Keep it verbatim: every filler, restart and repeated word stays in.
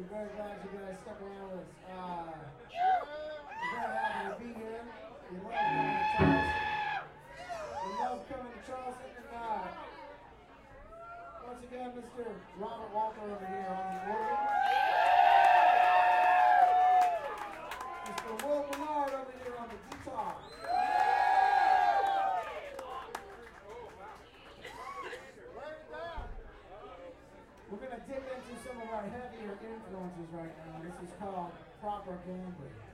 We're very glad you guys stuck around with us. Uh, we're very happy to be here. We love coming to Charleston. We love coming to Charleston. And uh, once again, Mister Robert Walker over here on the organ. Mister Will Bernard over here on the guitar. We're going to dip into some of our heavier influences right now. This is called Proper Gambling.